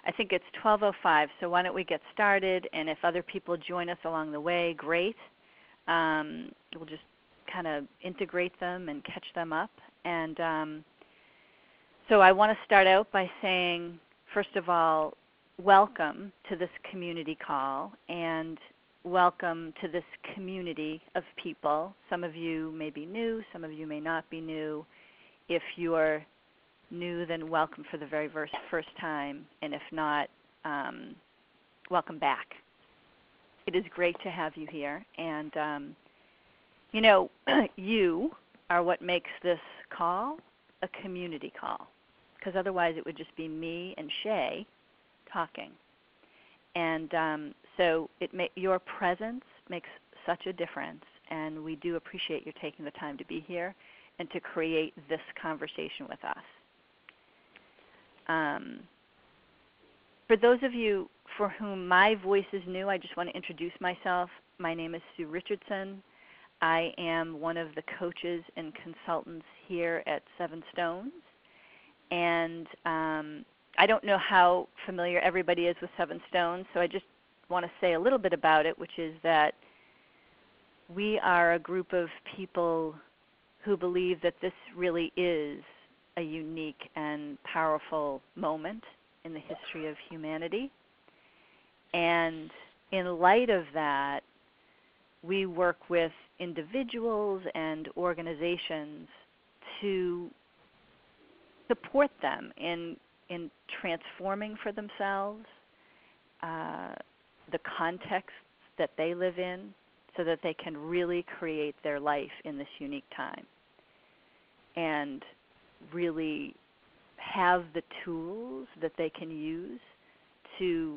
I think it's 12:05, so why don't we get started, and if other people join us along the way, great. We'll just kind of integrate them and catch them up. And so I want to start out by saying, first of all, welcome to this community call, and welcome to this community of people. Some of you may be new, some of you may not be new. If you are new, then welcome for the very first time, and if not, welcome back. It is great to have you here, and you are what makes this call a community call, because otherwise it would just be me and Shay talking. And so your presence makes such a difference, and we do appreciate your taking the time to be here and to create this conversation with us. For those of you for whom my voice is new, I just want to introduce myself. My name is Sue Richardson. I am one of the coaches and consultants here at Seven Stones. And I don't know how familiar everybody is with Seven Stones, so I just want to say a little bit about it, which is that we are a group of people who believe that this really is a unique and powerful moment in the history of humanity. And in light of that, we work with individuals and organizations to support them in transforming for themselves the context that they live in, so that they can really create their life in this unique time and really have the tools that they can use to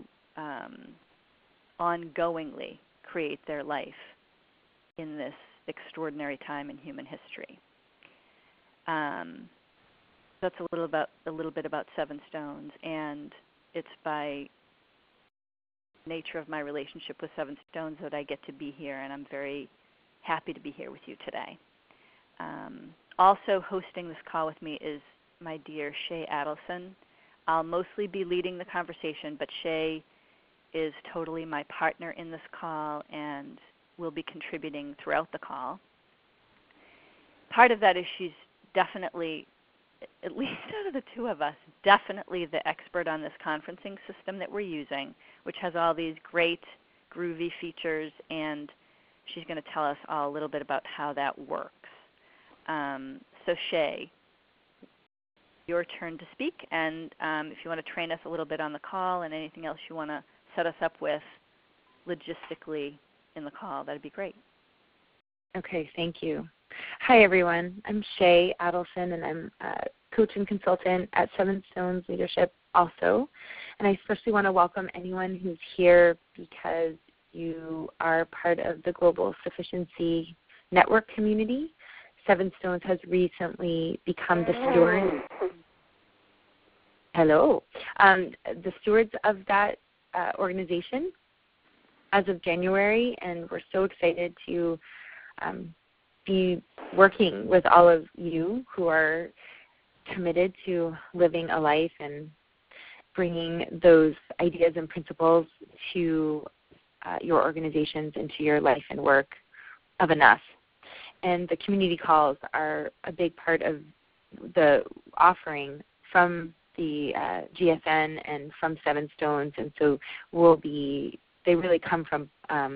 ongoingly create their life in this extraordinary time in human history. That's a little bit about Seven Stones, and it's by nature of my relationship with Seven Stones that I get to be here, and I'm very happy to be here with you today. Also hosting this call with me is my dear Shay Adelson. I'll mostly be leading the conversation, but Shay is totally my partner in this call and will be contributing throughout the call. Part of that is she's definitely, at least out of the two of us, definitely the expert on this conferencing system that we're using, which has all these great groovy features, and she's going to tell us all a little bit about how that works. So Shay, your turn to speak, and if you want to train us a little bit on the call and anything else you want to set us up with logistically in the call, that would be great. Okay, thank you. Hi, everyone. I'm Shay Adelson, and I'm a coach and consultant at Seven Stones Leadership also. And I especially want to welcome anyone who's here because you are part of the Global Sufficiency Network community. Seven Stones has recently become the stewards. The stewards of that organization as of January, and we're so excited to be working with all of you who are committed to living a life and bringing those ideas and principles to your organizations and to your life and work of enough. And the community calls are a big part of the offering from the GSN and from Seven Stones, and so they really come from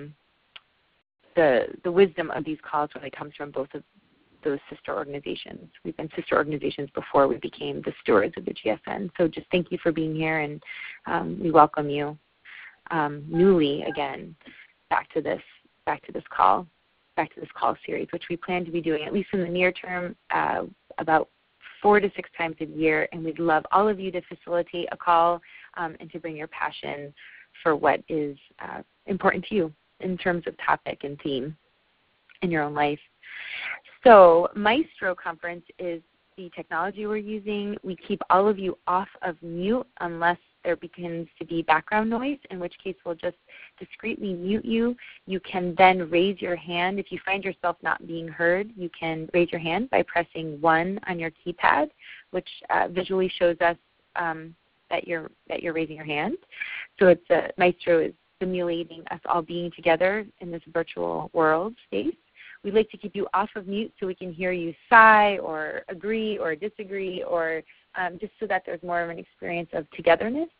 the wisdom of these calls really comes from both of those sister organizations. We've been sister organizations before we became the stewards of the GSN. So just thank you for being here, and we welcome you newly again back to this call series, which we plan to be doing at least in the near term about 4 to 6 times a year, and we'd love all of you to facilitate a call and to bring your passion for what is important to you in terms of topic and theme in your own life. So Maestro Conference is the technology we're using. We keep all of you off of mute unless there begins to be background noise, in which case we'll just discreetly mute you. You can then raise your hand. If you find yourself not being heard, you can raise your hand by pressing 1 on your keypad, which visually shows us that you're raising your hand. So it's Maestro is simulating us all being together in this virtual world space. We'd like to keep you off of mute so we can hear you sigh or agree or disagree, or just so that there's more of an experience of togetherness.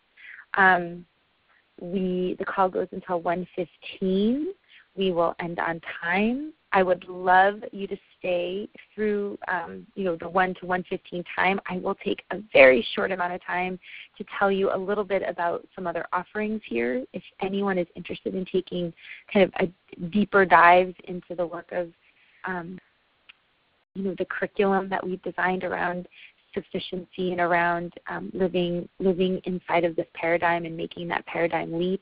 The call goes until 1:15. We will end on time. I would love you to stay through, the 1 to 1:15 time. I will take a very short amount of time to tell you a little bit about some other offerings here. If anyone is interested in taking kind of a deeper dive into the work of, the curriculum that we've designed around sufficiency and around living inside of this paradigm and making that paradigm leap.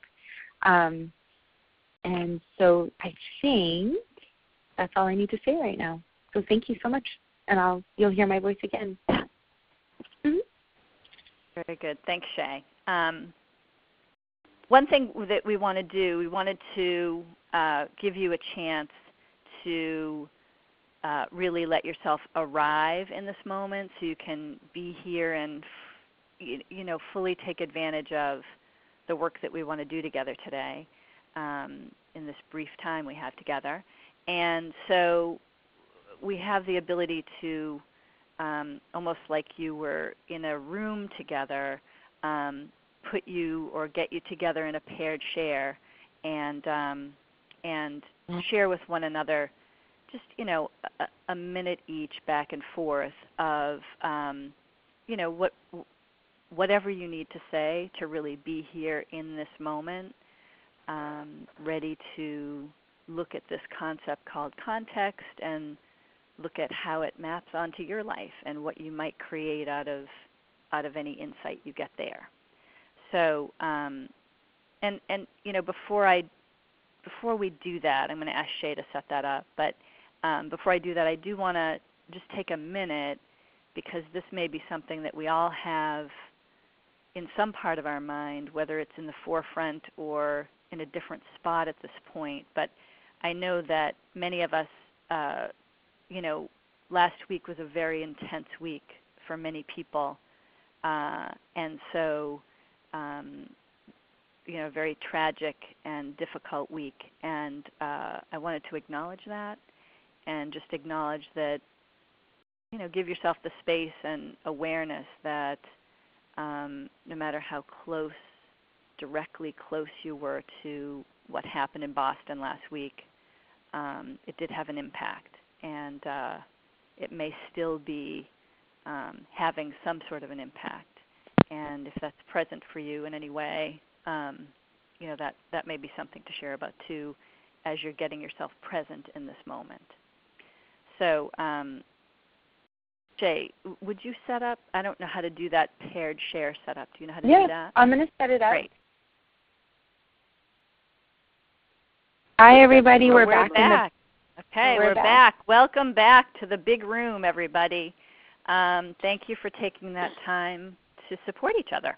And so I think that's all I need to say right now. So thank you so much, and you'll hear my voice again. Mm-hmm. Very good. Thanks, Shay. One thing that we want to do, we wanted to give you a chance to really let yourself arrive in this moment so you can be here and fully take advantage of the work that we want to do together today in this brief time we have together. And so we have the ability to, almost like you were in a room together, put you or get you together in a paired share and share with one another just, a minute each back and forth of, whatever you need to say to really be here in this moment, ready to look at this concept called context and look at how it maps onto your life and what you might create out of any insight you get there. So, before we do that, I'm going to ask Shay to set that up. But before I do that, I do want to just take a minute, because this may be something that we all have in some part of our mind, whether it's in the forefront or in a different spot at this point. But I know that many of us, last week was a very intense week for many people. And so, a very tragic and difficult week. And I wanted to acknowledge that and just acknowledge that, give yourself the space and awareness that no matter how directly close you were to what happened in Boston last week, it did have an impact. And it may still be having some sort of an impact. And if that's present for you in any way, that may be something to share about too as you're getting yourself present in this moment. So, Jay, would you set up? I don't know how to do that paired share setup. Do you know how to do that? I'm going to set it up. Great. Hi, everybody. We're back. Okay, we're back. Welcome back to the big room, everybody. Thank you for taking that time to support each other.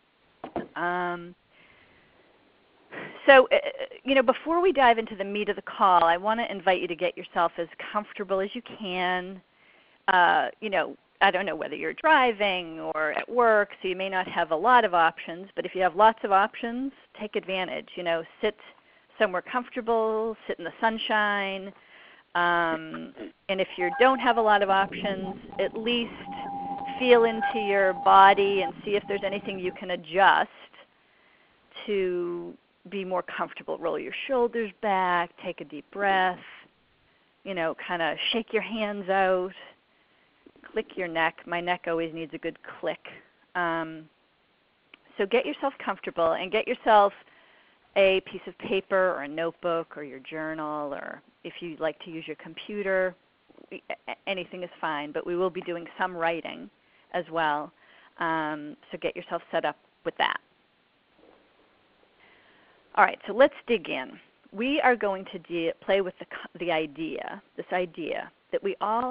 So, before we dive into the meat of the call, I want to invite you to get yourself as comfortable as you can. I don't know whether you're driving or at work, so you may not have a lot of options, but if you have lots of options, take advantage. Sit somewhere comfortable, sit in the sunshine, and if you don't have a lot of options, at least feel into your body and see if there's anything you can adjust to be more comfortable. Roll your shoulders back, take a deep breath, kind of shake your hands out, click your neck. My neck always needs a good click. So get yourself comfortable and get yourself a piece of paper or a notebook or your journal, or if you like to use your computer, anything is fine, but we will be doing some writing as well. So get yourself set up with that. All right, so let's dig in. We are going to play with this idea that we all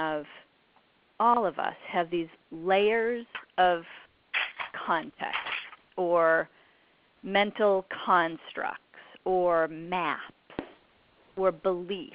of us have these layers of context or mental constructs or maps or beliefs,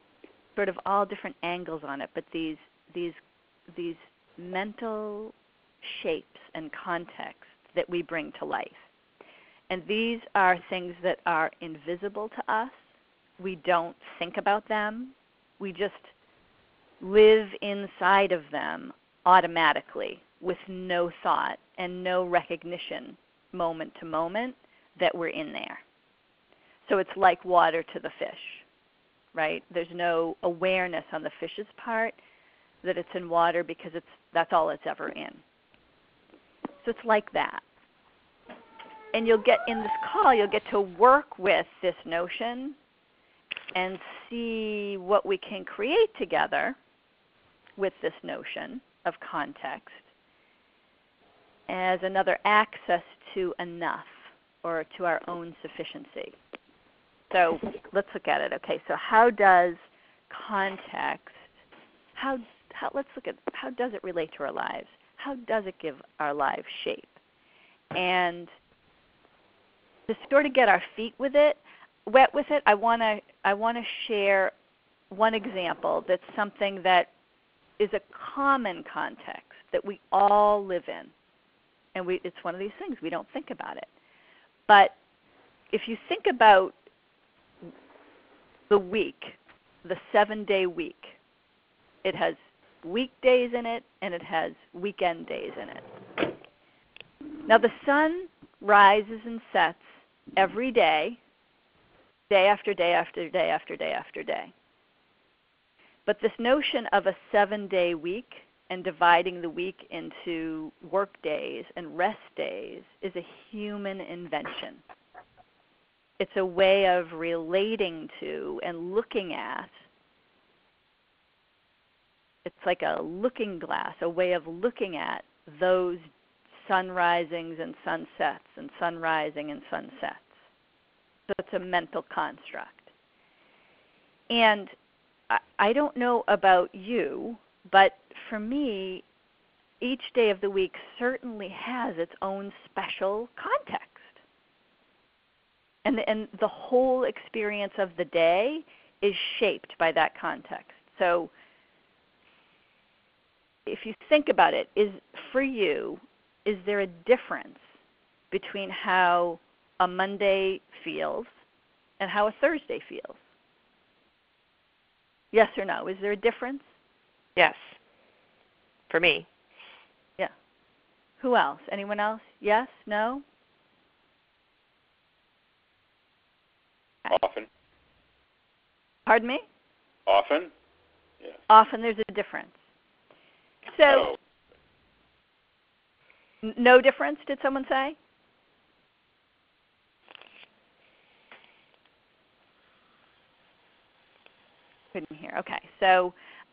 sort of all different angles on it, but these mental shapes and contexts that we bring to life. And these are things that are invisible to us. We don't think about them. We just live inside of them automatically with no thought and no recognition moment to moment that we're in there. So it's like water to the fish, right? There's no awareness on the fish's part that it's in water because that's all it's ever in. So it's like that. And you'll get in this call, you'll get to work with this notion and see what we can create together with this notion of context as another access to enough or to our own sufficiency. So let's look at it. Okay, so how does context, let's look at how does it relate to our lives? How does it give our lives shape? And to sort of get our feet wet with it, I want to share one example that's something that is a common context that we all live in. And it's one of these things, we don't think about it. But if you think about the week, the 7-day week, it has weekdays in it and it has weekend days in it. Now the sun rises and sets every day, day after day after day after day after day. But this notion of a 7-day week and dividing the week into work days and rest days is a human invention. It's a way of relating to and looking at. It's like a looking glass, a way of looking at those sunrisings and sunsets and sunrising and sunsets. So it's a mental construct. And I don't know about you, but for me, each day of the week certainly has its own special context. And the whole experience of the day is shaped by that context. So if you think about it, for you, is there a difference between how a Monday feels and how a Thursday feels? Yes or no? Is there a difference? Yes. For me. Yeah. Who else? Anyone else? Yes? No? Okay. Often. Pardon me? Often? Yes. Often there's a difference. So, no difference, did someone say? Couldn't hear. Okay. So,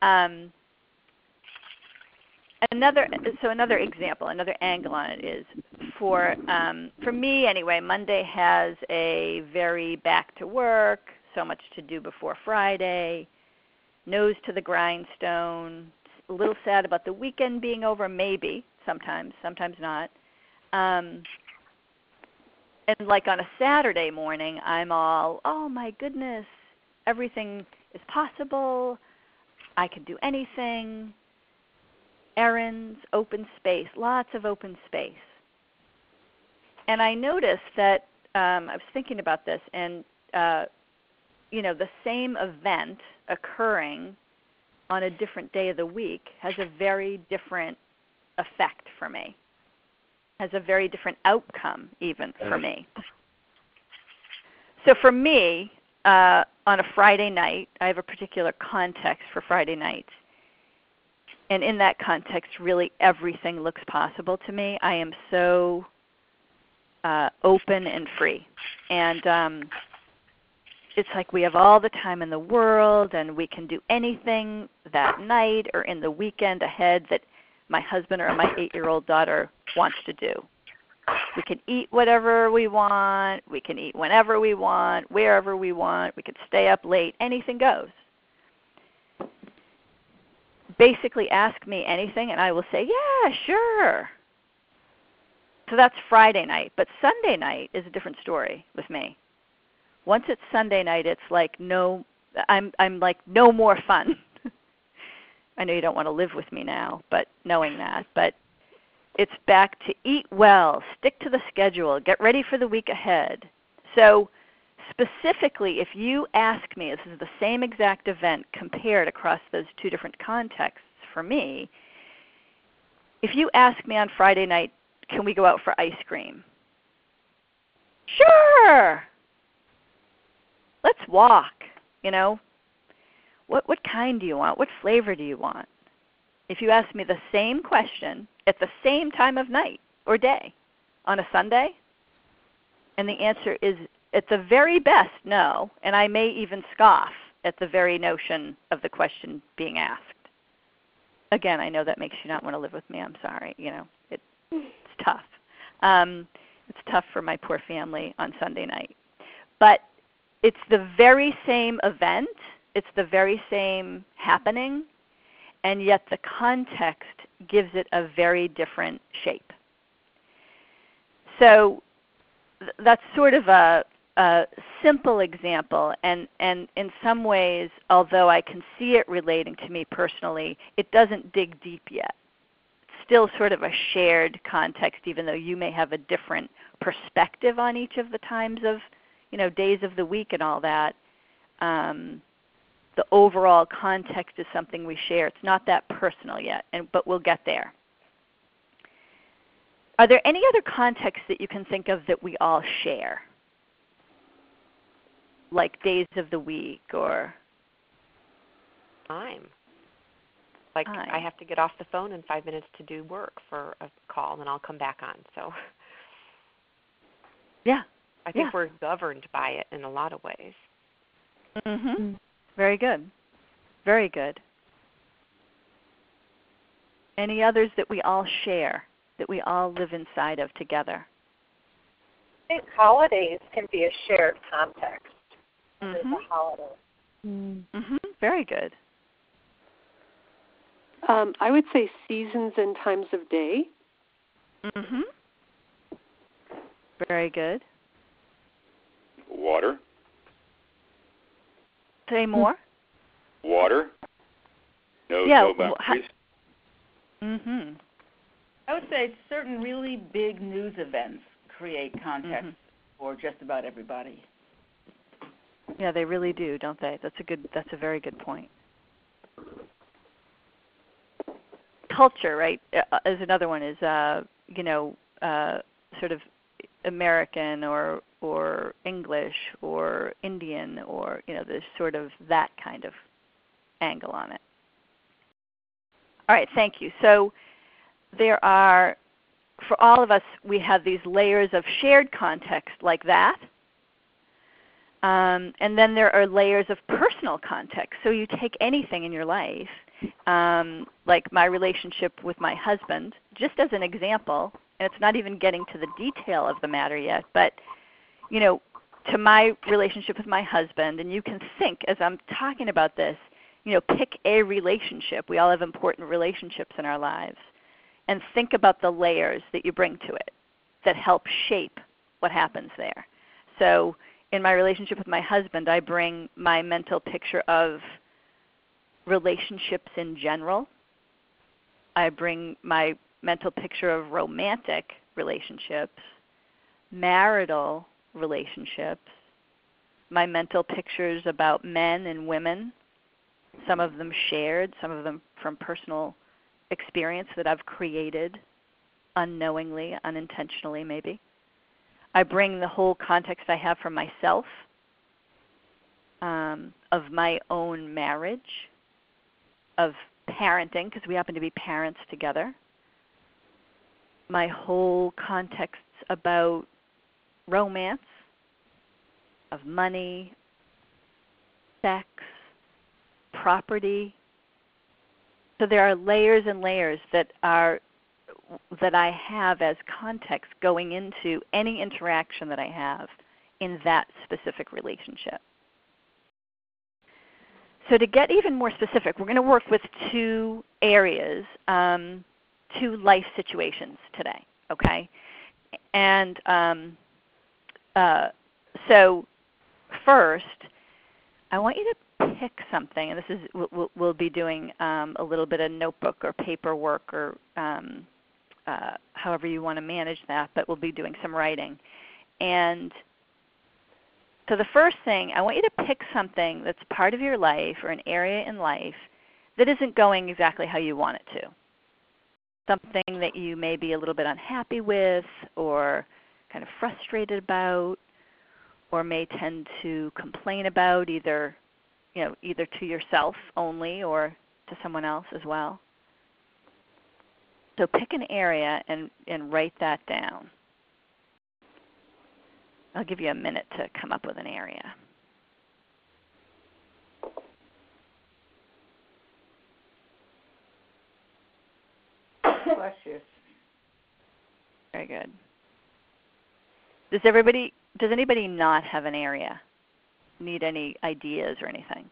another example, another angle on it is for me anyway, Monday has a very back to work, so much to do before Friday, nose to the grindstone, a little sad about the weekend being over, maybe, sometimes not. And like on a Saturday morning, I'm all, oh my goodness, everything is possible, I could do anything, errands, open space, lots of open space. And I noticed that I was thinking about this, and the same event occurring on a different day of the week has a very different effect for me, has a very different outcome even for me. So for me, on a Friday night, I have a particular context for Friday nights. And in that context, really everything looks possible to me. I am so open and free. And it's like we have all the time in the world, and we can do anything that night or in the weekend ahead that my husband or my 8-year-old daughter wants to do. We can eat whatever we want. We can eat whenever we want, wherever we want. We can stay up late. Anything goes. Basically ask me anything, and I will say, yeah, sure. So that's Friday night. But Sunday night is a different story with me. Once it's Sunday night, it's like I'm like no more fun. I know you don't want to live with me now, but knowing that. But it's back to eat well, stick to the schedule, get ready for the week ahead. So specifically, if you ask me, this is the same exact event compared across those two different contexts for me. If you ask me on Friday night, can we go out for ice cream? Sure. Let's walk, you know. What kind do you want? What flavor do you want? If you ask me the same question at the same time of night or day on a Sunday, and the answer is at the very best no, and I may even scoff at the very notion of the question being asked. Again, I know that makes you not want to live with me. I'm sorry. You know, it's tough. It's tough for my poor family on Sunday night. But it's the very same event. It's the very same happening, and yet the context gives it a very different shape. So that's sort of a simple example, and in some ways, although I can see it relating to me personally, it doesn't dig deep yet. It's still sort of a shared context, even though you may have a different perspective on each of the times of, you know, days of the week and all that. The overall context is something we share. It's not that personal yet, but we'll get there. Are there any other contexts that you can think of that we all share? Like days of the week or time. Like time. I have to get off the phone in 5 minutes to do work for a call, and I'll come back on. So yeah, I think we're governed by it in a lot of ways. Mm-hmm. Very good. Very good. Any others that we all share, that we all live inside of together? I think holidays can be a shared context. Mm-hmm. There's a holiday. Mm-hmm. Very good. I would say seasons and times of day. Mm-hmm. Very good. Water. Say more. Water. No boundaries. Mm-hmm. I would say certain really big news events create context for just about everybody. Yeah, they really do, don't they? That's a very good point. Culture, right, is another one. Is sort of American or English or Indian, or there's sort of that kind of angle on it. All right, thank you. So there are, for all of us, we have these layers of shared context like that. And then there are layers of personal context. So you take anything in your life, like my relationship with my husband, just as an example, and it's not even getting to the detail of the matter yet, but to my relationship with my husband, and you can think as I'm talking about this, pick a relationship. We all have important relationships in our lives. And think about the layers that you bring to it that help shape what happens there. So in my relationship with my husband, I bring my mental picture of relationships in general. I bring my mental picture of romantic relationships, marital relationships, my mental pictures about men and women, some of them shared, some of them from personal experience that I've created unknowingly, unintentionally maybe. I bring the whole context I have for myself, of my own marriage, of parenting, because we happen to be parents together. My whole context about romance, of money, sex, property. So there are layers and layers that I have as context going into any interaction that I have in that specific relationship. So to get even more specific, we're going to work with two areas, two life situations today, okay? And so first, I want you to pick something, and this is we'll be doing a little bit of notebook or paperwork or however you want to manage that, but we'll be doing some writing. And so the first thing, I want you to pick something that's part of your life or an area in life that isn't going exactly how you want it to. Something that you may be a little bit unhappy with or kind of frustrated about, or may tend to complain about either to yourself only or to someone else as well. So pick an area and write that down. I'll give you a minute to come up with an area. Bless you. Very good. Does anybody not have an area? Need any ideas or anything?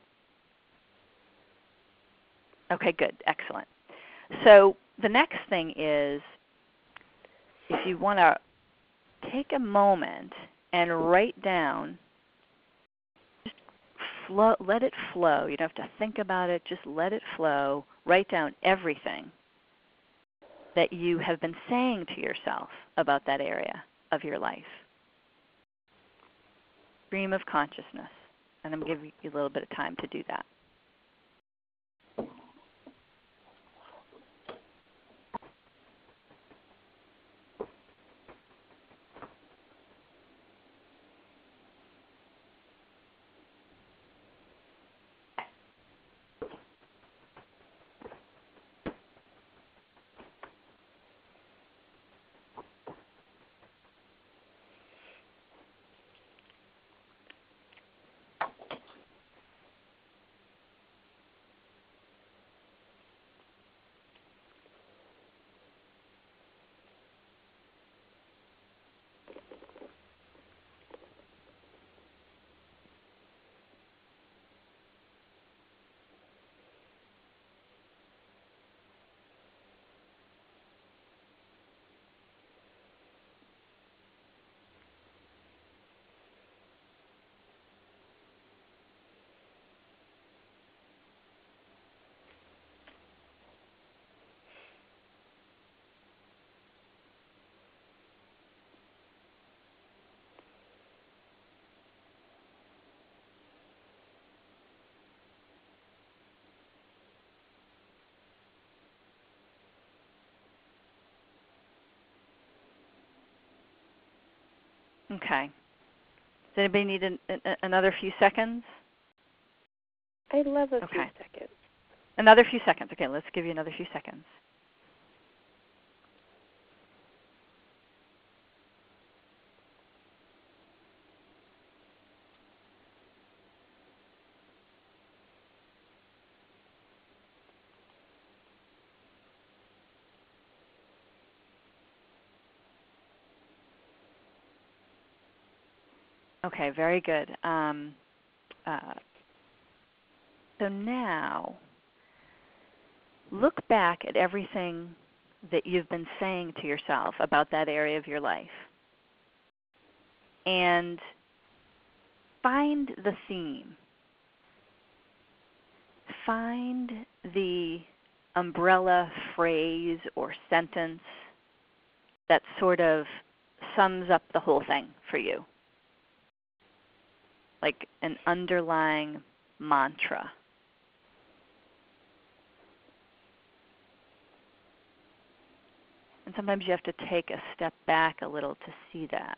Okay, good. Excellent. So the next thing is, if you want to take a moment and write down, just let it flow. You don't have to think about it. Just let it flow. Write down everything that you have been saying to yourself about that area of your life. Stream of consciousness. And I'm going to give you a little bit of time to do that. Okay. Does anybody need another few seconds? I'd love a few Okay. seconds. Another few seconds. Okay, let's give you another few seconds. Okay, very good. So now, look back at everything that you've been saying to yourself about that area of your life. And find the theme. Find the umbrella phrase or sentence that sort of sums up the whole thing for you. Like an underlying mantra. And sometimes you have to take a step back a little to see that.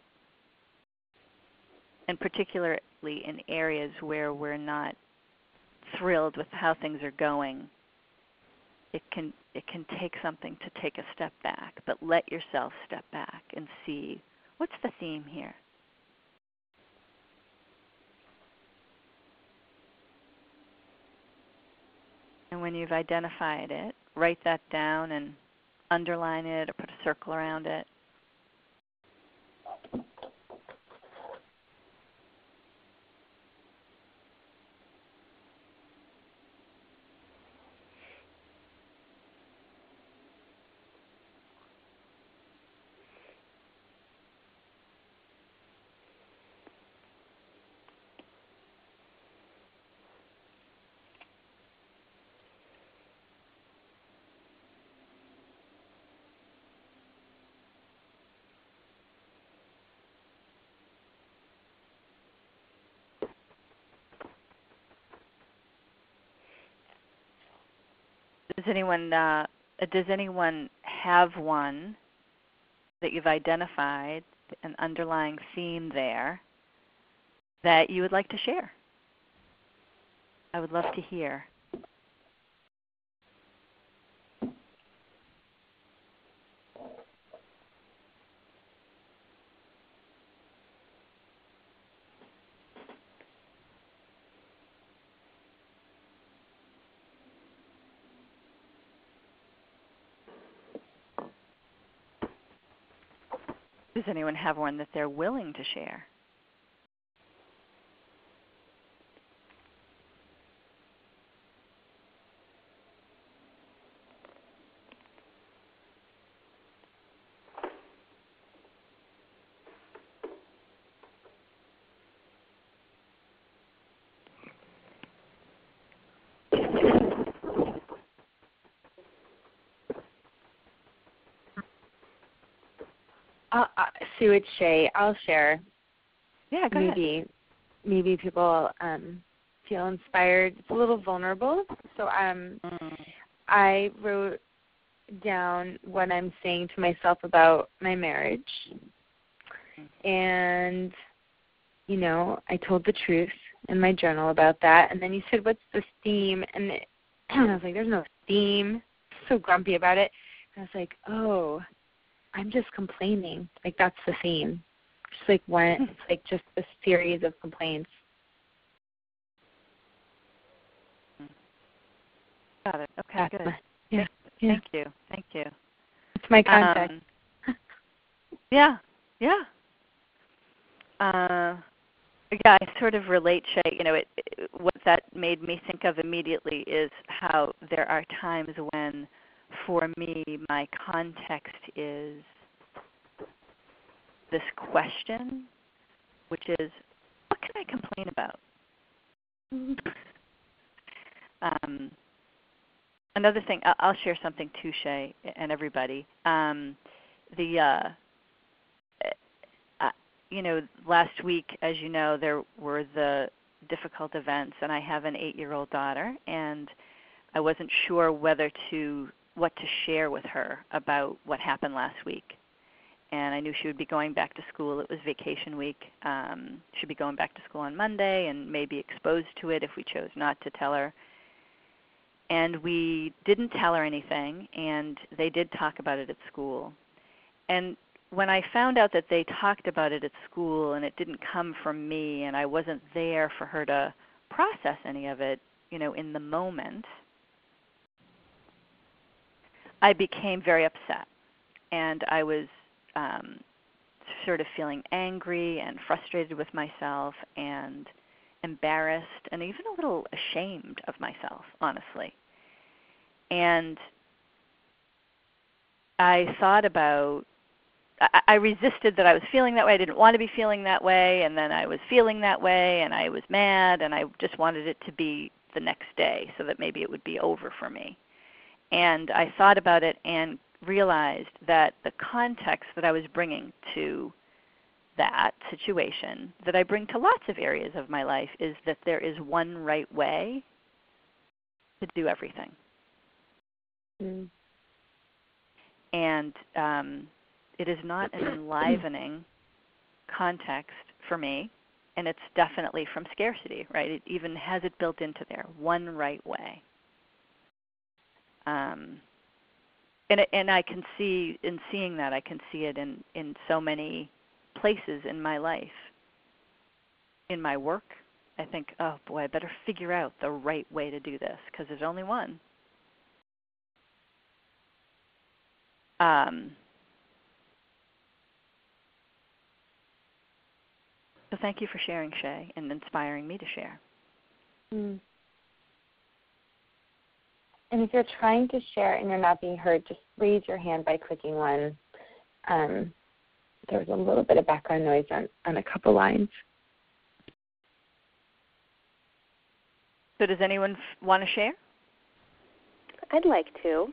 And particularly in areas where we're not thrilled with how things are going, it can take something to take a step back. But let yourself step back and see, what's the theme here? And when you've identified it, write that down and underline it or put a circle around it. anyone have one that you've identified, an underlying theme there, that you would like to share? I would love to hear. Does anyone have one that they're willing to share? Sue, it's Shay. I'll share. Yeah, go ahead. Maybe people feel inspired. It's a little vulnerable. So I wrote down what I'm saying to myself about my marriage. And, you know, I told the truth in my journal about that. And then you said, what's the theme? And I was like, there's no theme. So grumpy about it. And I was like, oh, I'm just complaining. Like, that's the theme. Just like one, it's like just a series of complaints. Got it. Okay, good. Thank you. It's my context. Yeah. I sort of relate, Shay. You know, what that made me think of immediately is how there are times when, for me, my context is this question, which is, what can I complain about? Another thing, I'll share something too, Shay, and everybody. You know, last week, as you know, there were the difficult events, and I have an 8-year-old daughter, and I wasn't sure what to share with her about what happened last week. And I knew she would be going back to school. It was vacation week. She'd be going back to school on Monday and maybe exposed to it if we chose not to tell her. And we didn't tell her anything, and they did talk about it at school. And when I found out that they talked about it at school and it didn't come from me and I wasn't there for her to process any of it, you know, in the moment, I became very upset. And I was sort of feeling angry and frustrated with myself and embarrassed and even a little ashamed of myself, honestly. And I thought about, I resisted that I was feeling that way. I didn't want to be feeling that way, and then I was feeling that way, and I was mad, and I just wanted it to be the next day so that maybe it would be over for me. And I thought about it and realized that the context that I was bringing to that situation, that I bring to lots of areas of my life, is that there is one right way to do everything. Mm. And it is not an enlivening context for me, and it's definitely from scarcity, right? It even has it built into there, one right way. And I can see, in seeing that, I can see it in so many places in my life. In my work, I think, oh boy, I better figure out the right way to do this, because there's only one. So thank you for sharing, Shay, and inspiring me to share. Mm. And if you're trying to share and you're not being heard, just raise your hand by clicking one. There was a little bit of background noise on a couple lines. So does anyone want to share? I'd like to.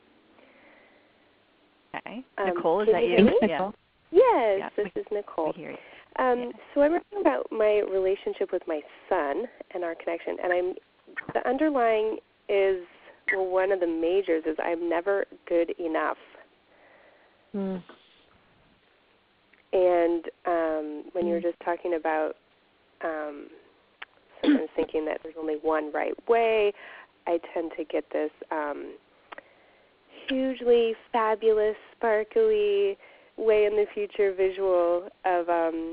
Okay. Nicole, is that you? Thanks, Nicole. Yes, yeah, this is Nicole. We hear you. So I'm writing about my relationship with my son and our connection, and the underlying is well, one of the majors is I'm never good enough. Mm. And when you were just talking about sometimes thinking that there's only one right way, I tend to get this hugely fabulous, sparkly, way in the future visual of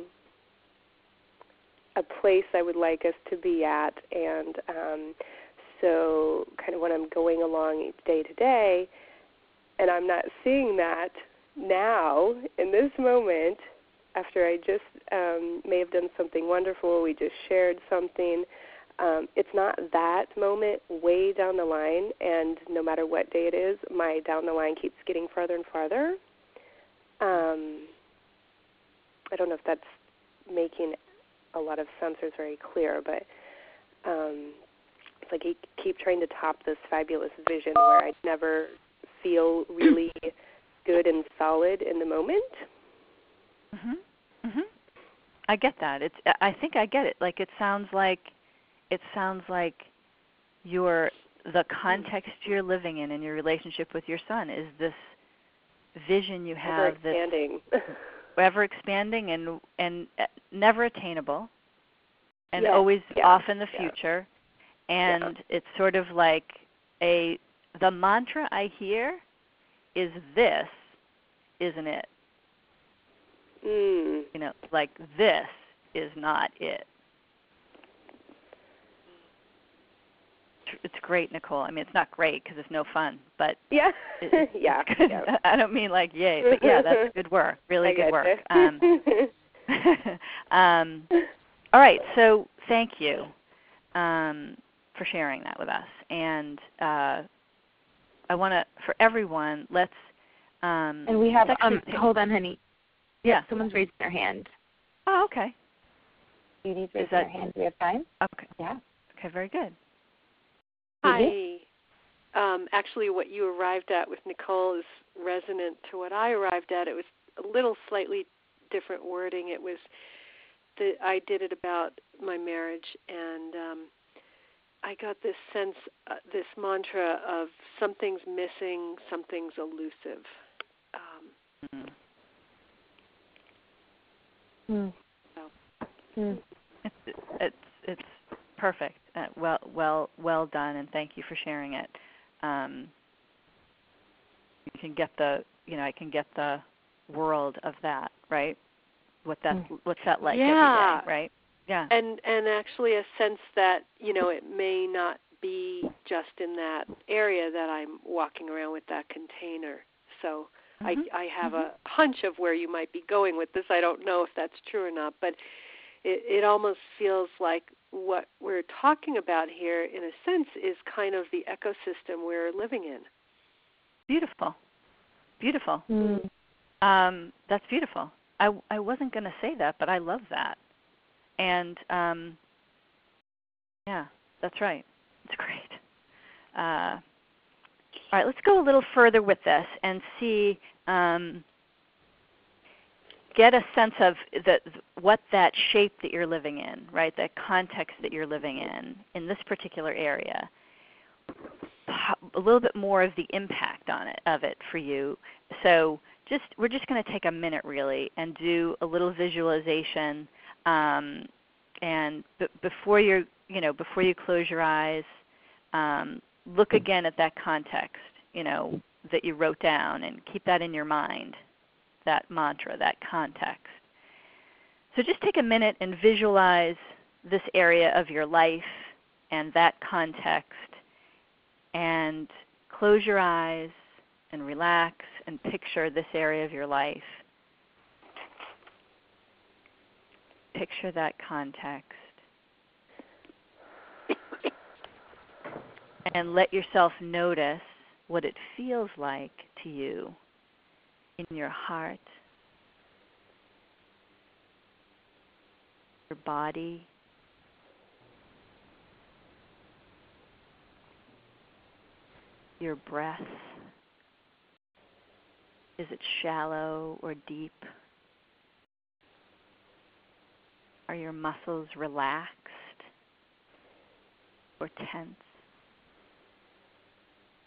a place I would like us to be at. And so kind of when I'm going along day to day, and I'm not seeing that now, in this moment, after I just may have done something wonderful, we just shared something, it's not that moment way down the line, and no matter what day it is, my down the line keeps getting farther and farther. I don't know if that's making a lot of sense or is very clear, but it's like I keep trying to top this fabulous vision where I never feel really good and solid in the moment. Mhm. Mhm. I get that. I think I get it. Like it sounds like the context you're living in and your relationship with your son is this vision you have that's ever expanding and never attainable and always off in the future. And it's sort of like the mantra I hear is this, isn't it? Mm. You know, like this is not it. It's great, Nicole. I mean, it's not great because it's no fun, but it's good. Yeah. I don't mean like yay, but yeah, that's good work. Really good work. All right, so thank you for sharing that with us. And I want to, for everyone, let's. And we have. Hold on, honey. Yeah, someone's raising their hand. Oh, okay. Judy's raising her hand. Do we have time? Okay. Yeah. Okay, very good. Hi. Actually, what you arrived at with Nicole is resonant to what I arrived at. It was a little slightly different wording. It was I did it about my marriage, and I got this sense, this mantra of something's missing, something's elusive. It's perfect. Well done, and thank you for sharing it. You can get I can get the world of that, right? What's that like every day, right? Yeah. And actually a sense that, it may not be just in that area that I'm walking around with that container. So I have a hunch of where you might be going with this. I don't know if that's true or not, but it almost feels like what we're talking about here, in a sense, is kind of the ecosystem we're living in. Beautiful. Beautiful. That's beautiful. I wasn't going to say that, but I love that. And, yeah, that's right. It's great. All right, let's go a little further with this and see, get a sense of what that shape that you're living in, right, that context that you're living in this particular area, a little bit more of the impact of it for you. So we're just going to take a minute really and do a little visualization. And before you close your eyes, look again at that context, that you wrote down, and keep that in your mind, that mantra, that context. So just take a minute and visualize this area of your life and that context, and close your eyes and relax and picture this area of your life. Picture that context. And let yourself notice what it feels like to you in your heart, your body, your breath. Is it shallow or deep? Are your muscles relaxed or tense?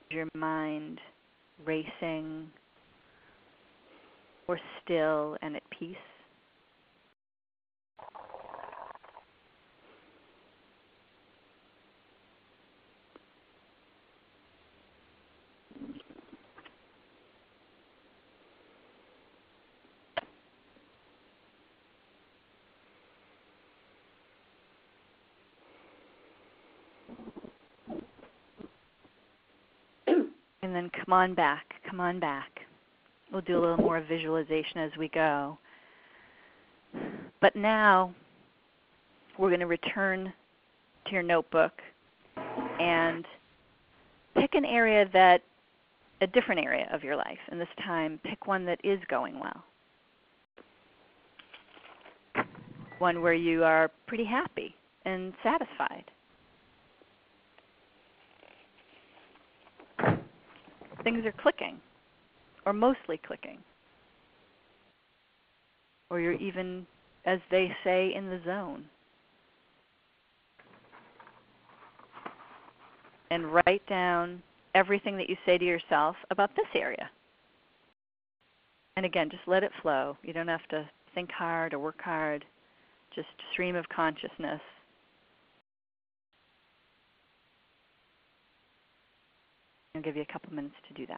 your mind racing or still and at peace? And then come on back, come on back. We'll do a little more visualization as we go. But now we're going to return to your notebook and pick an area a different area of your life. And this time, pick one that is going well. One where you are pretty happy and satisfied. Things are clicking, or mostly clicking. Or you're even, as they say, in the zone. And write down everything that you say to yourself about this area. And again, just let it flow. You don't have to think hard or work hard. Just stream of consciousness. I'll give you a couple minutes to do that.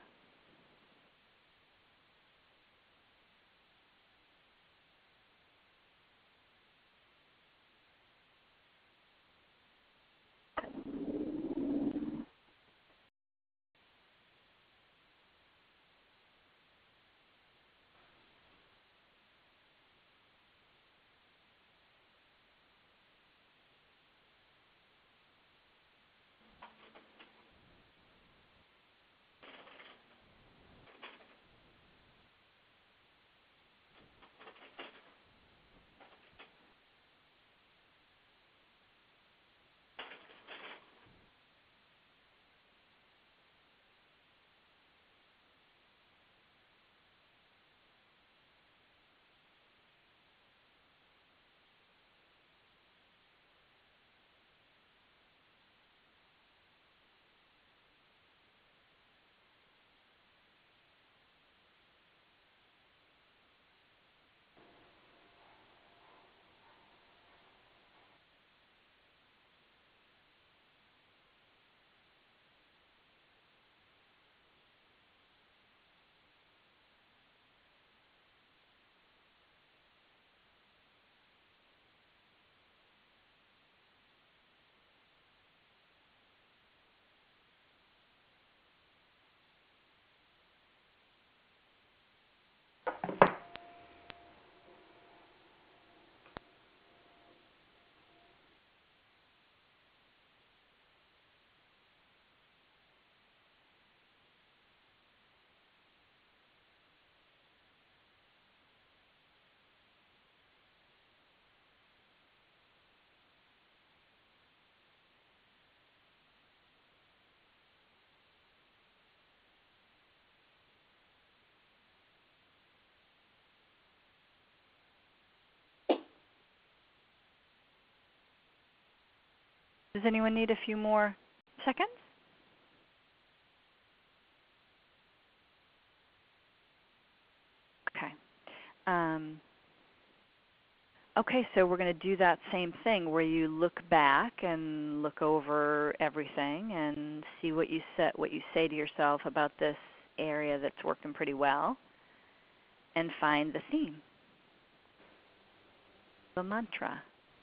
Does anyone need a few more seconds? Okay. Okay, so we're going to do that same thing where you look back and look over everything and see what you say to yourself about this area that's working pretty well, and find the theme, the mantra.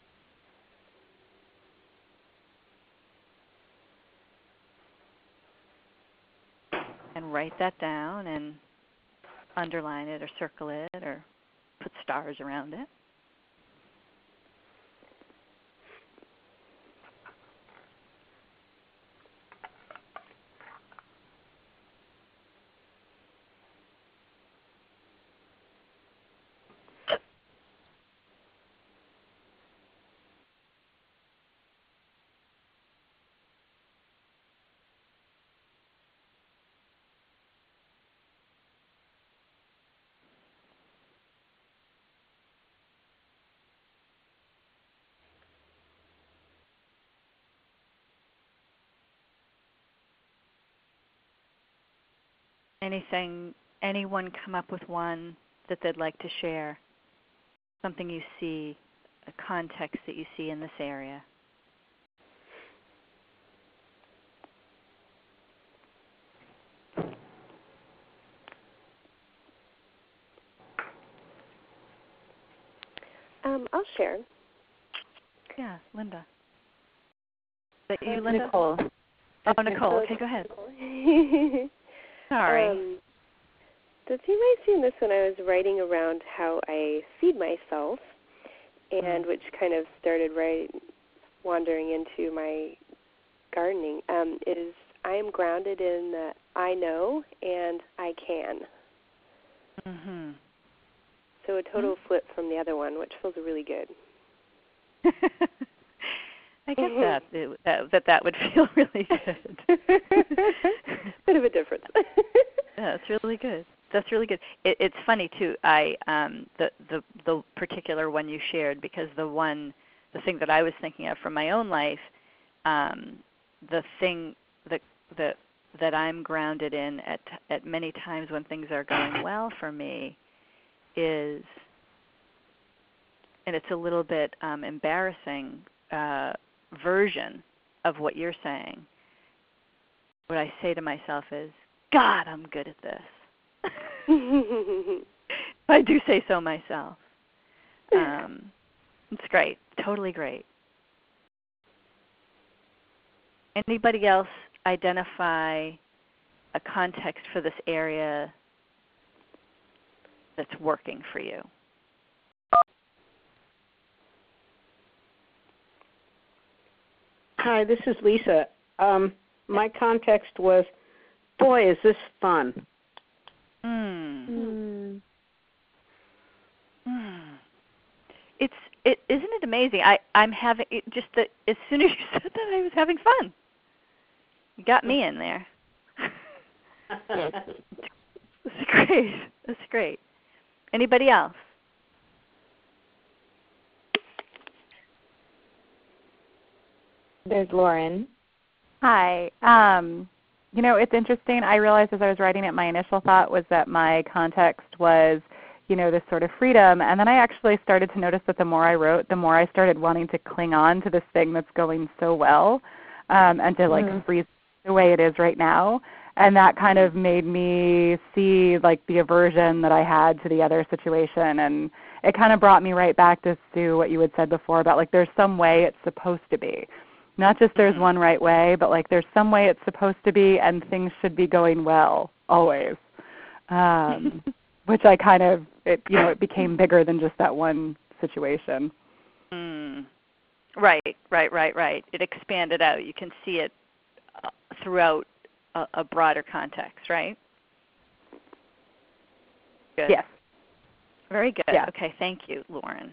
And write that down and underline it or circle it or put stars around it. anyone come up with one that they'd like to share? Something you see, a context that you see in this area. I'll share. Yeah, Linda. Is that you, Linda? Nicole. Oh, Nicole. Okay, go ahead. Sorry. So you might have seen this when I was writing around how I feed myself, and which kind of started wandering into my gardening, is I am grounded in the I know and I can. Mm-hmm. So a total flip from the other one, which feels really good. I get that would feel really good. Bit of a difference. Yeah, it's really good. That's really good. It's funny too. The particular one you shared, because the thing that I was thinking of from my own life, the thing that I'm grounded in at many times when things are going well for me is, and it's a little bit embarrassing version of what you're saying. What I say to myself is, God, I'm good at this. I do say so myself. It's great. Totally great. Anybody else identify a context for this area that's working for you? Hi, this is Lisa. My context was, boy, is this fun. Isn't it amazing? I'm having just that as soon as you said that, I was having fun. You got me in there. That's great. That's great. Anybody else? There's Lauren. Hi. It's interesting. I realized as I was writing it, my initial thought was that my context was, this sort of freedom. And then I actually started to notice that the more I wrote, the more I started wanting to cling on to this thing that's going so well, and to freeze the way it is right now. And that kind of made me see the aversion that I had to the other situation. And it kind of brought me right back to what you had said before about there's some way it's supposed to be. Not just there's one right way, but there's some way it's supposed to be, and things should be going well always. Which I kind of, it became bigger than just that one situation. Right. It expanded out. You can see it throughout a broader context, right? Good. Yes. Very good. Yeah. Okay, thank you, Lauren.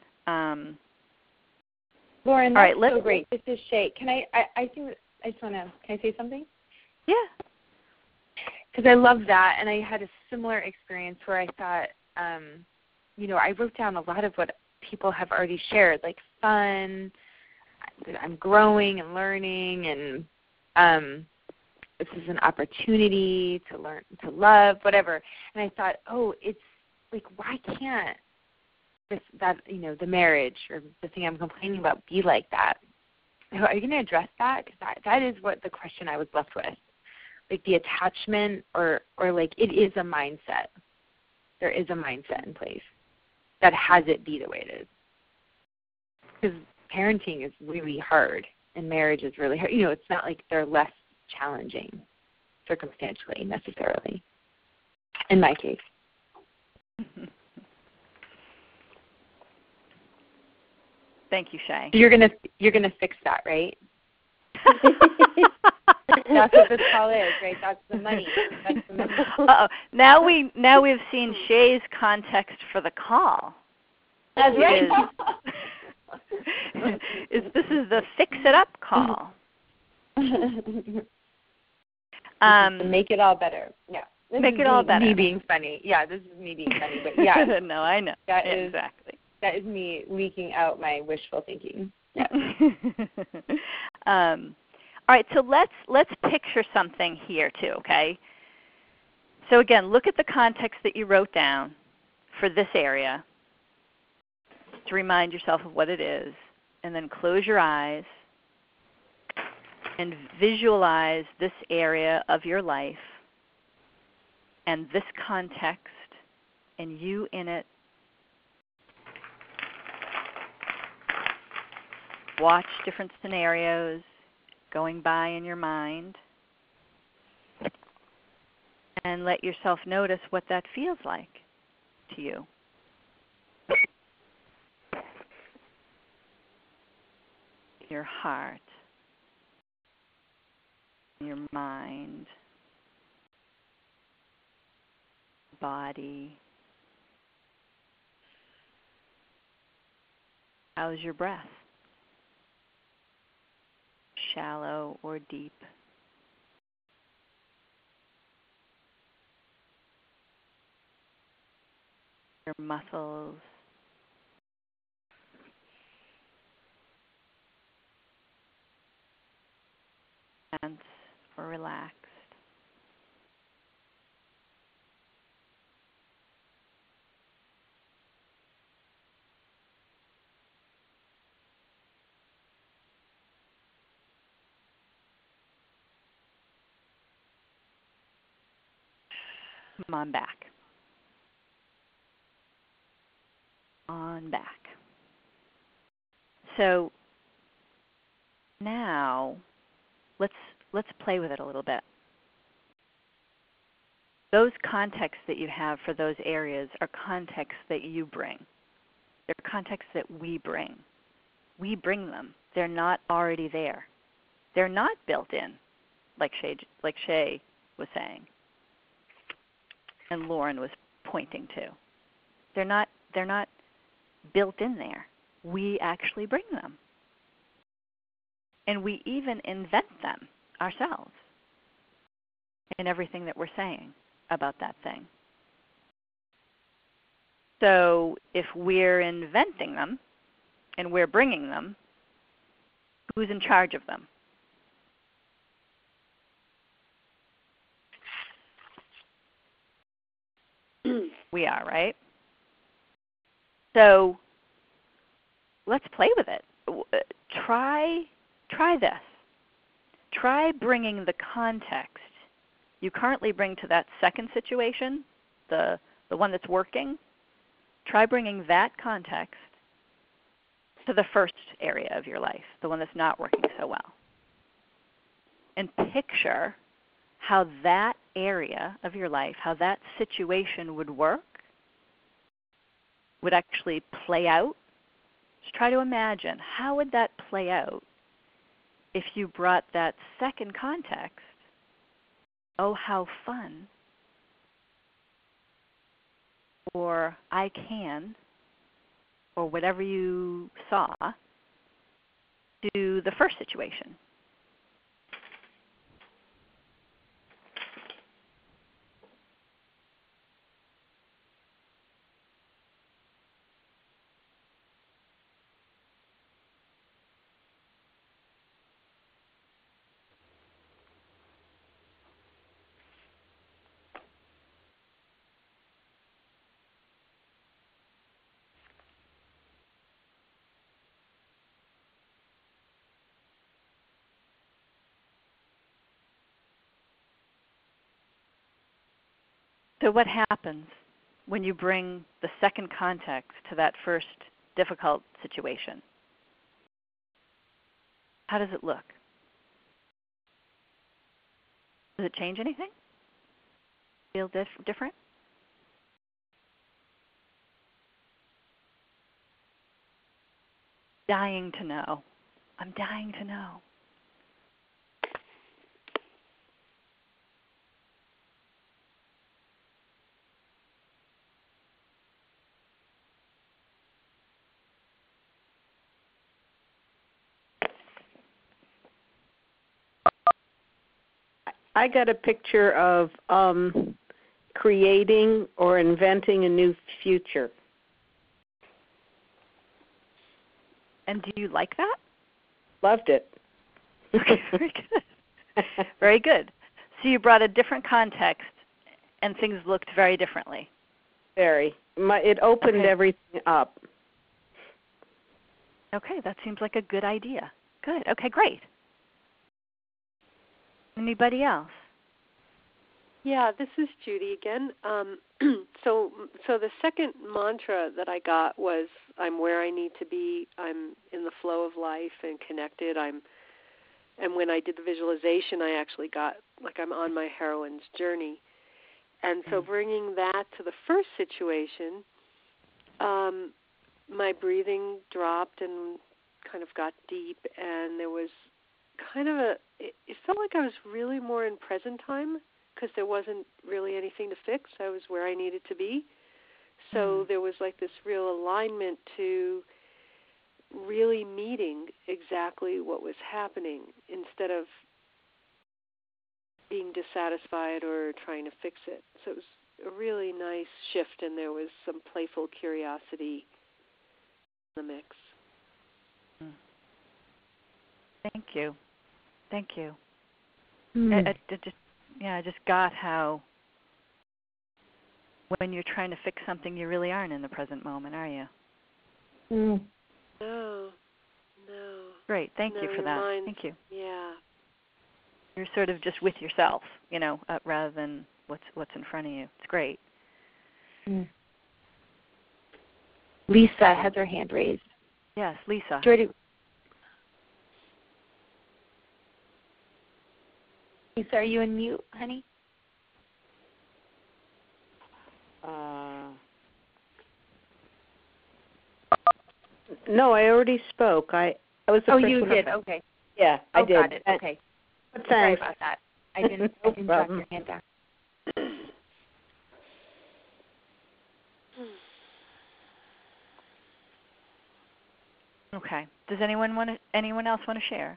Lauren, that's so great. This is Shay. Can I just want to, can I say something? Yeah. Because I love that, and I had a similar experience where I thought, I wrote down a lot of what people have already shared, like fun, I'm growing and learning, and this is an opportunity to learn, to love, whatever. And I thought, it's why can't the marriage or the thing I'm complaining about be like that? Are you going to address that? Because that is what the question I was left with. The attachment or it is a mindset. There is a mindset in place that has it be the way it is. Because parenting is really hard and marriage is really hard. It's not like they're less challenging circumstantially necessarily, in my case. Thank you, Shay. You're gonna fix that, right? That's what this call is, right? That's the money. Uh-oh. Now we've seen Shay's context for the call. That's right. This is the fix it up call. Make it all better. Yeah. Make it all better. Me being funny. Yeah, this is me being funny. But yeah. No, I know. Exactly. That is me leaking out my wishful thinking. Yeah. All right, so let's picture something here too, okay? So again, look at the context that you wrote down for this area to remind yourself of what it is, and then close your eyes and visualize this area of your life and this context and you in it. Watch different scenarios going by in your mind and let yourself notice what that feels like to you. Your heart, your mind, body. How's your breath? Shallow or deep? Your muscles. Tense or relaxed. Come on back. On back. So now let's play with it a little bit. Those contexts that you have for those areas are contexts that you bring. They're contexts that we bring. We bring them. They're not already there. They're not built in, like Shay was saying, and Lauren was pointing to. They're not built in there. We actually bring them. And we even invent them ourselves in everything that we're saying about that thing. So if we're inventing them and we're bringing them, who's in charge of them? We are, right? So let's play with it. Try this. Try bringing the context you currently bring to that second situation, the one that's working. Try bringing that context to the first area of your life, the one that's not working so well. And picture how that area of your life, how that situation would work, would actually play out. Just try to imagine, how would that play out if you brought that second context, oh, how fun, or I can, or whatever you saw, to the first situation. So what happens when you bring the second context to that first difficult situation? How does it look? Does it change anything? Feel different? Dying to know. I'm dying to know. I got a picture of creating or inventing a new future. And do you like that? Loved it. Okay, very good. Very good. So you brought a different context and things looked very differently. Very. It opened everything up. Okay, that seems like a good idea. Good. Okay, great. Anybody else? Yeah, this is Judy again. So the second mantra that I got was, I'm where I need to be. I'm in the flow of life and connected. And when I did the visualization, I actually got like I'm on my heroine's journey. And so bringing that to the first situation, my breathing dropped and kind of got deep, and there was kind of it felt like I was really more in present time because there wasn't really anything to fix. I was where I needed to be. So there was like this real alignment to really meeting exactly what was happening instead of being dissatisfied or trying to fix it. So it was a really nice shift, and there was some playful curiosity in the mix. Thank you. Thank you. I just got how when you're trying to fix something, you really aren't in the present moment, are you? No. Great. Thank you for that. Mind's, Thank you. Yeah. You're sort of just with yourself, rather than what's in front of you. It's great. Lisa has her hand raised. Yes, Lisa. Jordy. Lisa, are you in mute, honey? No, I already spoke. I was the first you one did. up. Okay. Yeah, I did. Got it. Okay. But Sorry thanks. about that. I didn't drop your hand down. Okay. Does anyone else want to share?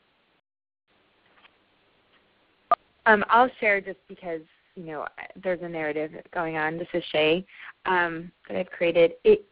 I'll share just because there's a narrative going on. This is Shay that I've created.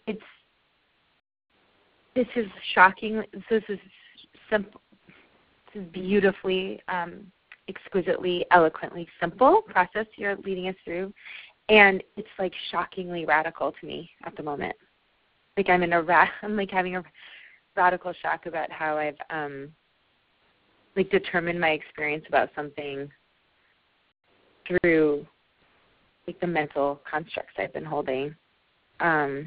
This is shocking. This is simple. This is beautifully, exquisitely, eloquently simple process you're leading us through, and it's like shockingly radical to me at the moment. Like I'm having a radical shock about how I've determined my experience about something through the mental constructs I've been holding, and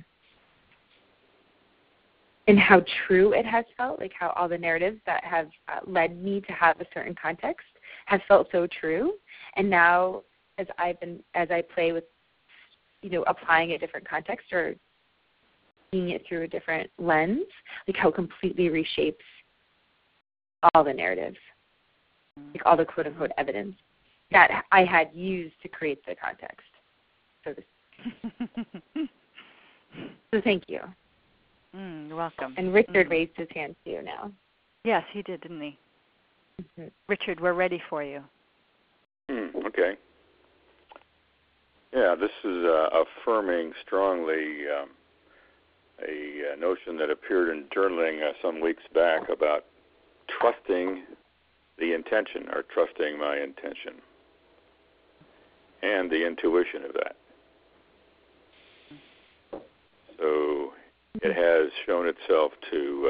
how true it has felt, how all the narratives that have led me to have a certain context have felt so true. And now as I play with, applying a different context or seeing it through a different lens, how it completely reshapes all the narratives, all the quote-unquote evidence that I had used to create the context. So thank you. You're welcome. And Richard raised his hand too now. Yes, he did, didn't he? Richard, we're ready for you. Okay. Yeah, this is affirming strongly a notion that appeared in journaling some weeks back about trusting the intention, or trusting my intention, and the intuition of that. So it has shown itself to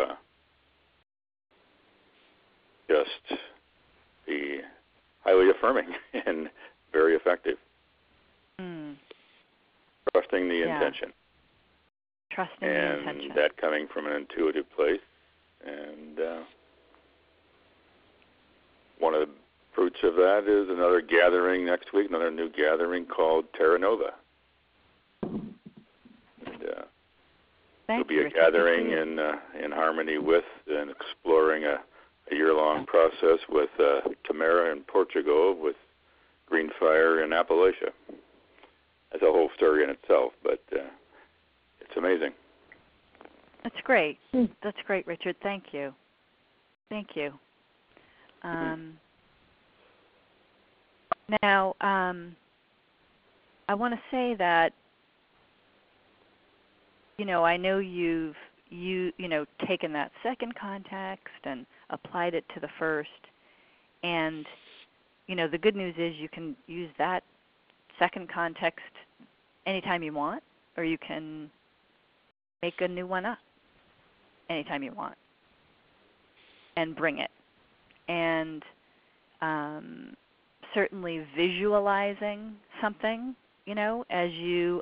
just be highly affirming and very effective. Trusting the intention. Trusting the intention. And that coming from an intuitive place. And one of the fruits of that is another gathering next week, another new gathering called Terra Nova. It'll be a gathering in harmony with and exploring a year-long process with Tamara in Portugal, with Green Fire in Appalachia. That's a whole story in itself, but it's amazing. That's great. That's great, Richard. Thank you. Thank you. Now, I want to say that, I know you've taken that second context and applied it to the first, and the good news is you can use that second context anytime you want, or you can make a new one up anytime you want and bring it. And certainly visualizing something, as you,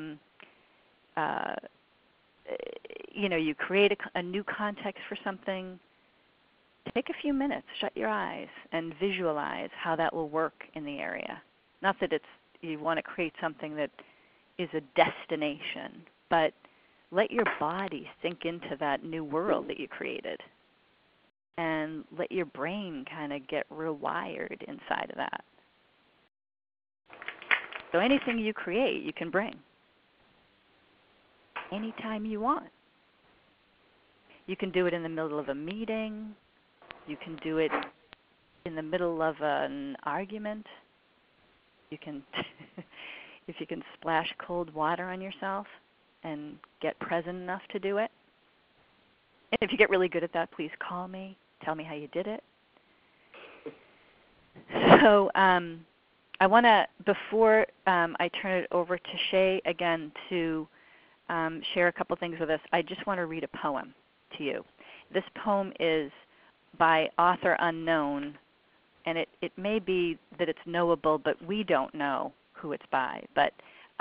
you create a new context for something. Take a few minutes, shut your eyes, and visualize how that will work in the area. Not that you want to create something that is a destination, but let your body sink into that new world that you created. And let your brain kind of get rewired inside of that. So anything you create, you can bring anytime you want. You can do it in the middle of a meeting. You can do it in the middle of an argument. You can, if you can splash cold water on yourself and get present enough to do it. And if you get really good at that, please call me. Tell me how you did it. So I want to, before I turn it over to Shay again to share a couple things with us, I just want to read a poem to you. This poem is by author unknown, and it may be that it's knowable, but we don't know who it's by. But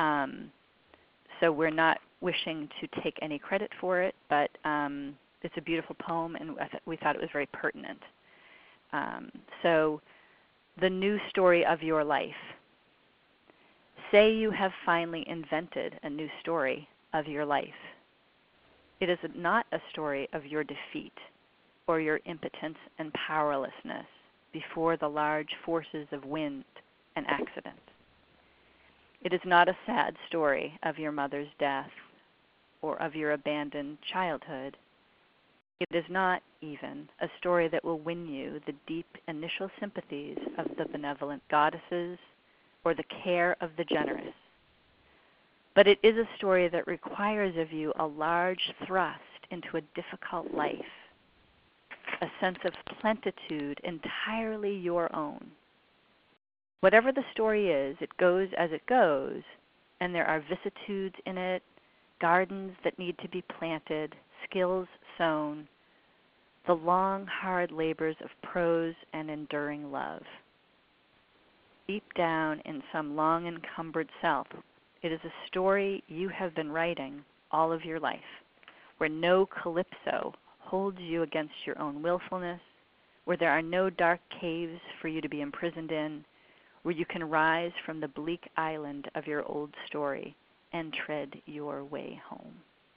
so we're not wishing to take any credit for it, but it's a beautiful poem, and we thought it was very pertinent. So, the new story of your life. Say you have finally invented a new story of your life. It is not a story of your defeat or your impotence and powerlessness before the large forces of wind and accident. It is not a sad story of your mother's death or of your abandoned childhood. It is not even a story that will win you the deep initial sympathies of the benevolent goddesses or the care of the generous. But it is a story that requires of you a large thrust into a difficult life, a sense of plenitude entirely your own. Whatever the story is, it goes as it goes, and there are vicissitudes in it, gardens that need to be planted, skills sown, the long, hard labors of prose and enduring love. Deep down in some long encumbered self, it is a story you have been writing all of your life, where no calypso holds you against your own willfulness, where there are no dark caves for you to be imprisoned in, where you can rise from the bleak island of your old story and tread your way home.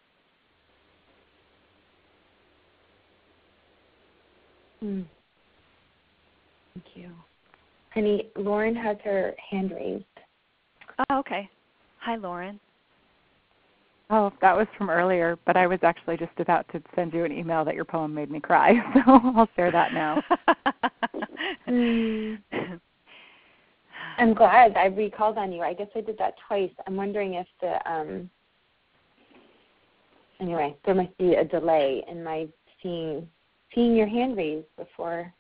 Thank you. Honey, Lauren has her hand raised. Oh, okay. Hi, Lauren. Oh, that was from earlier, but I was actually just about to send you an email that your poem made me cry, so I'll share that now. I'm glad I recalled on you. I guess I did that twice. I'm wondering if anyway, there must be a delay in my seeing your hand raised before.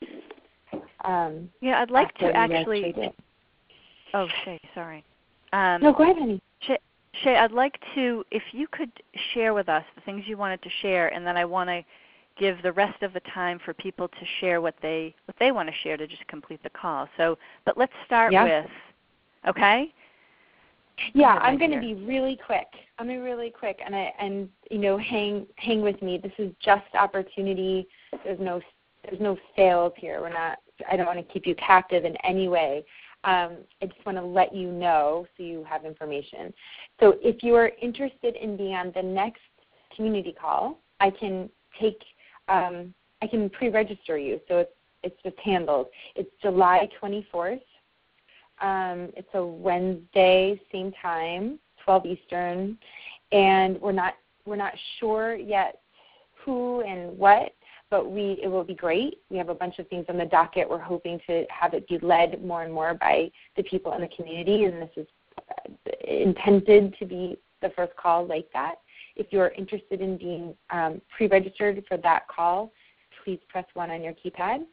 Yeah, I'd like to actually. Oh, Shay, sorry. No, go ahead, honey. Shay, I'd like to, if you could share with us the things you wanted to share, and then I want to give the rest of the time for people to share what they want to share to just complete the call. So, but let's start with, okay? Yeah, I'm going to be really quick. I'm going to be really quick, and hang with me. This is just opportunity. There's no sales here. I don't want to keep you captive in any way. I just want to let you know so you have information. So if you are interested in being on the next community call, I can pre-register you. So it's just handled. It's July 24th. It's a Wednesday, same time, 12 Eastern, and we're not sure yet who and what, but it will be great. We have a bunch of things on the docket. We're hoping to have it be led more and more by the people in the community, and this is intended to be the first call like that. If you're interested in being pre-registered for that call, please press 1 on your keypad.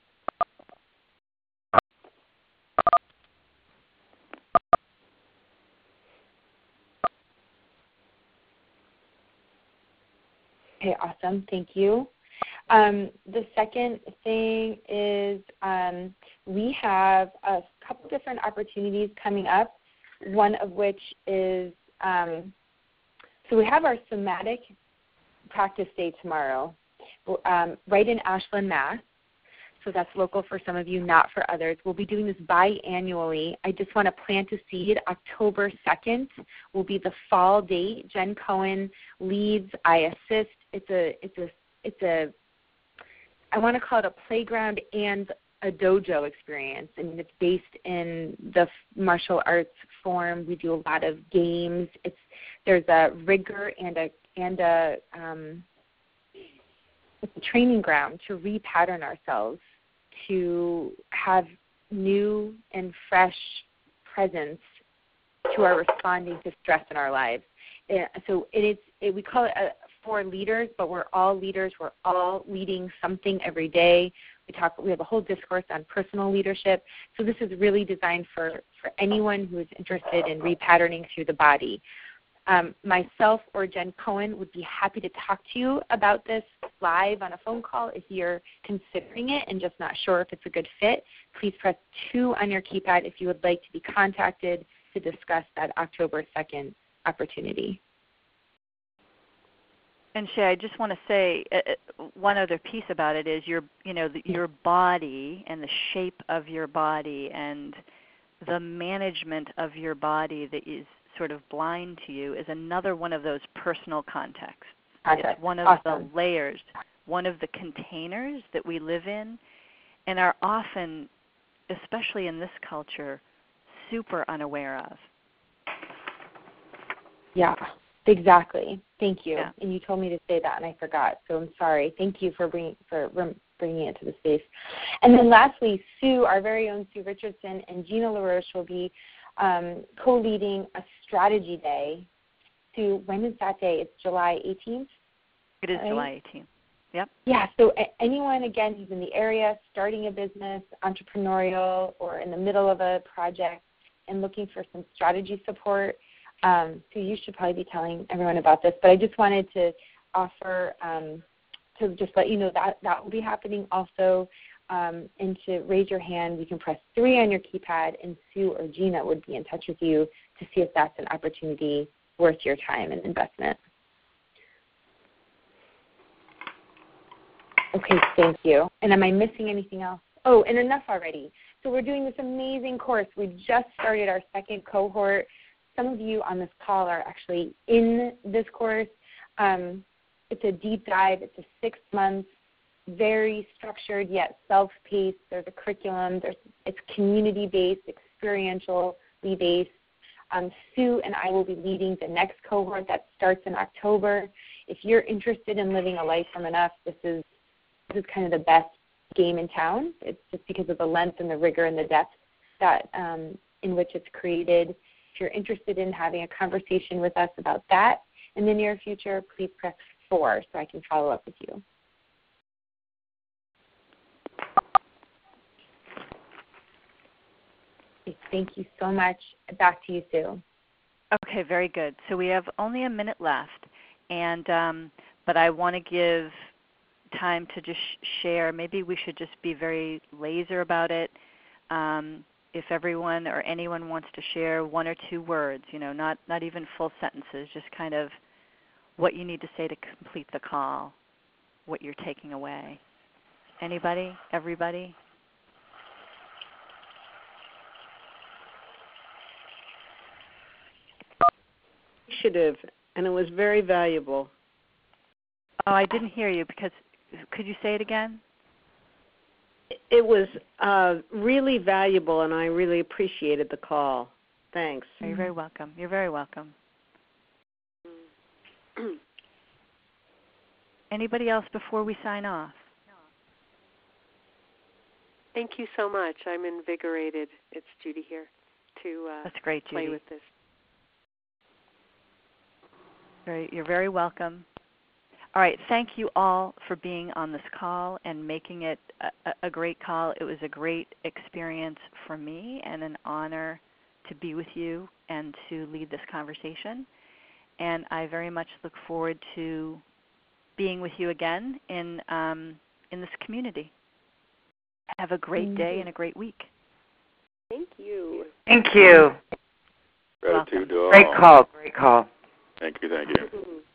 Okay, awesome. Thank you. The second thing is we have a couple different opportunities coming up, one of which is so we have our somatic practice day tomorrow right in Ashland, Mass. So that's local for some of you, not for others. We'll be doing this biannually. I just want to plant a seed. October 2nd will be the fall date. Jen Cohen leads. I assist. It's a I want to call it a playground and a dojo experience. I mean, it's based in the martial arts form. We do a lot of games. There's a rigor and it's a training ground to repattern ourselves, to have new and fresh presence to our responding to stress in our lives. So we call it for leaders, but we're all leaders. We're all leading something every day. We have a whole discourse on personal leadership. So this is really designed for anyone who is interested in repatterning through the body. Myself or Jen Cohen would be happy to talk to you about this live on a phone call. If you're considering it and just not sure if it's a good fit, please press 2 on your keypad if you would like to be contacted to discuss that October 2nd opportunity. And Shay, I just want to say one other piece about it is your body and the shape of your body and the management of your body that is sort of blind to you is another one of those personal contexts. It's one of the layers, one of the containers that we live in and are often, especially in this culture, super unaware of. Yeah, exactly. Thank you. Yeah. And you told me to say that, and I forgot, so I'm sorry. Thank you for bringing it to the space. And then lastly, Sue, our very own Sue Richardson, and Gina LaRoche will be co-leading a strategy day. Sue, when is that day? It's July 18th? It is right? July 18th. Yep. Yeah, so anyone, again, who's in the area, starting a business, entrepreneurial, or in the middle of a project and looking for some strategy support, so you should probably be telling everyone about this, but I just wanted to offer to just let you know that will be happening also, and to raise your hand, you can press 3 on your keypad, and Sue or Gina would be in touch with you to see if that's an opportunity worth your time and investment. Okay, thank you. And am I missing anything else? Oh, and enough already. So we're doing this amazing course. We just started our second cohort. Some of you on this call are actually in this course. It's a deep dive. It's a 6-month, very structured yet self-paced. There's a curriculum. It's community-based, experientially based. Sue and I will be leading the next cohort that starts in October. If you're interested in living a life from enough, this is kind of the best game in town. It's just because of the length and the rigor and the depth that in which it's created. If you're interested in having a conversation with us about that in the near future, please press 4 so I can follow up with you. Okay, thank you so much. Back to you, Sue. Okay, very good. So we have only a minute left, and but I want to give time to just share. Maybe we should just be very laser about it. If everyone or anyone wants to share 1 or 2 words, not even full sentences, just kind of what you need to say to complete the call, what you're taking away. Anybody? Everybody? Initiative, and it was very valuable. Oh, I didn't hear you. Could you say it again? It was really valuable, and I really appreciated the call. Thanks. You're very welcome. You're very welcome. Anybody else before we sign off? Thank you so much. I'm invigorated. It's Judy here to That's great, Judy. play with this. You're very welcome. All right, thank you all for being on this call and making it a great call. It was a great experience for me and an honor to be with you and to lead this conversation. And I very much look forward to being with you again in this community. Have a great day and a great week. Thank you. Thank you. Gratitude to all. Great call. Great call. Thank you. Thank you.